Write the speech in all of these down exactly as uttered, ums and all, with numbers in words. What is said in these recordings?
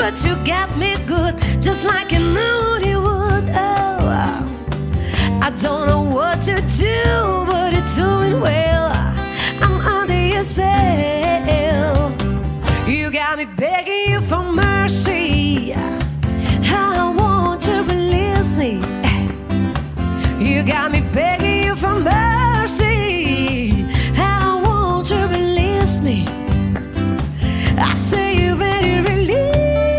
but you got me good, just like you knew you would. Oh, I don't know what to do, but you're doing well. I'm under your spell. You got me begging you for mercy. I want you to release me. You got me begging you for mercy. I want you to release me. I say you better release.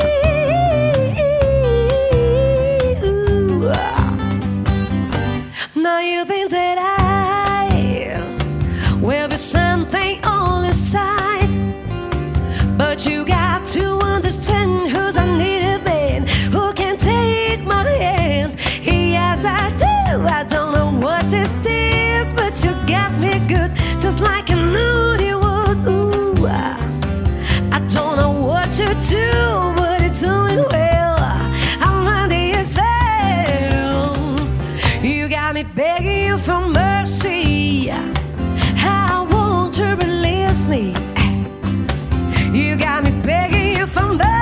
Now you think that I will be something on the side, but you got to understand who's I need a man who can take my hand. Yes, I do. I don't know what this is, but you got me good, just like I knew you would. Ooh, I don't know what to do, but it's doing well. I'm under your spell. You got me begging you for mercy. I want you to release me. You got me begging you for mercy.